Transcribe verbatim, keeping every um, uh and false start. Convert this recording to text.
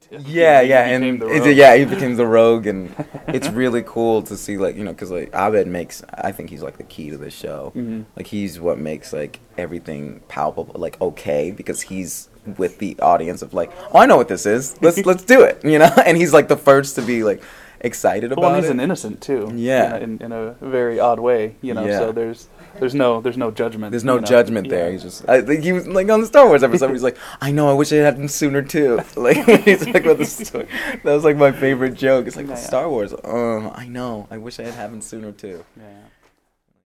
Yeah, He yeah, became and the it's- rogue. yeah, he became the rogue, and it's really cool to see, like, you know, because like Abed makes, I think he's like the key to this show. Mhm. Like he's what makes like everything palpable, like okay, because he's with the audience of like, oh, I know what this is. Let's let's do it, you know. And he's like the first to be like excited about Well, and he's it. an innocent too. Yeah. In, in, in a very odd way, you know. Yeah. So there's there's no there's no judgment. There's no you know. judgment there. Yeah. He's just, I think he was like on the Star Wars episode. He's like, I know, I wish it had happened sooner too. Like when he's like about the story. That was like my favorite joke. It's like Yeah, the yeah. Star Wars. Uh, I know, I wish it had happened sooner too. Yeah.